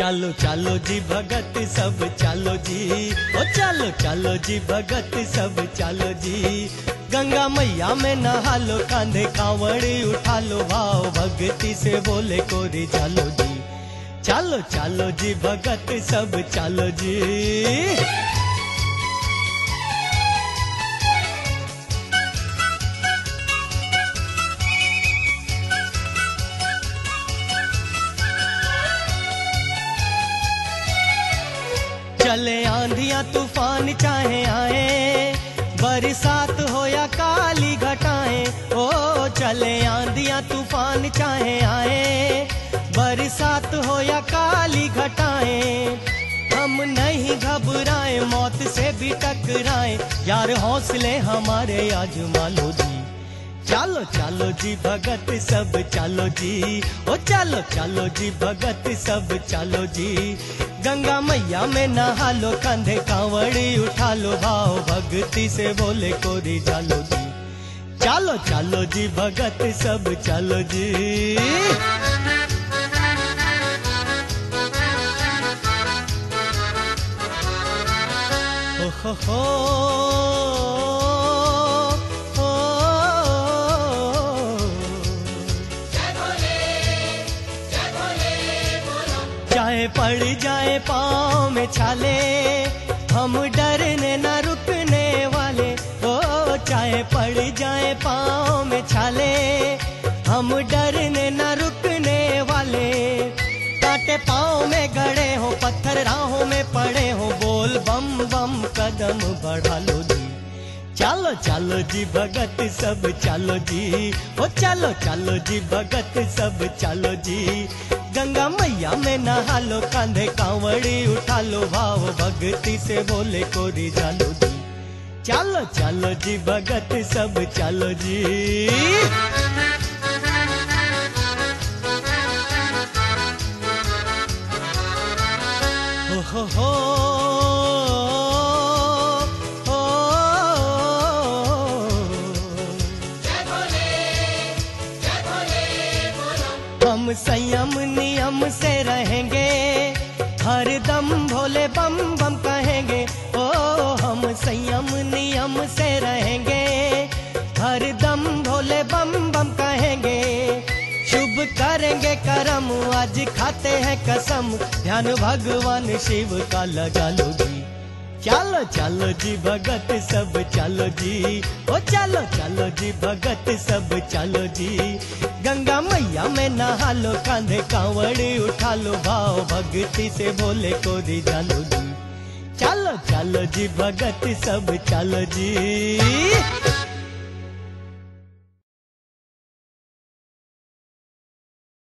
चालो चालो जी भगत सब चालो जी, ओ चालो चालो जी भगत सब चालो जी। गंगा मैया में नहा लो, कांधे कांवड़ी उठा लो, भाव भक्ति से बोले कोरी चालो जी। चालो चालो जी भगत सब चालो जी। चले आंधियां तूफान चाहे आए, बरसात हो या काली घटाएं, ओ चले आंधियां तूफान चाहे आए, बरसात हो या काली घटाएं। हम नहीं घबराएं, मौत से भी टकराएं, यार हौसले हमारे आजमा लो जी। चालो चालो जी भगत सब चालो जी, ओ चालो चालो जी भगत सब चालो जी। गंगा मैया में नहा लो, कंधे कांवड़ी उठा लो, भाव भक्ति से बोले कोरी चालो जी। चालो चालो जी भगत सब चालो जी। हो हो चाहे पड़ जाए पाँव में छाले, हम डरने न रुकने वाले, ओ चाहे पड़ जाए पाँव में छाले, हम डरने न रुकने वाले। कांटे पाँव में गड़े हो, पत्थर राहों में पड़े हो, बोल बम बम कदम बढ़ा लो जी। चालो चालो जी भगत सब चालो जी, ओ चालो चालो जी भगत सब चालो जी। गंगा मैया में नहा लो, कांधे कांवड़ी उठा लो, भाव भक्ति से बोले कोरी चालो जी। चालो चालो जी भगत सब चालो जी। हो हो हम संयम नियम से रहेंगे, हर दम भोले बम बम कहेंगे, ओ हम संयम नियम से रहेंगे, हर दम भोले बम बम कहेंगे। शुभ करेंगे करम, आज खाते हैं कसम, ध्यान भगवान शिव का लगा लो जी। चालो चालो जी भगत सब चालो जी, ओ चालो चालो जी भगत सब चालो जी। गंगा मैया में नहा लो, कांधे कांवड़ी उठा लो, भाव भक्ति से बोले कोरी चालो जी। चालो चालो जी भगत सब चालो जी।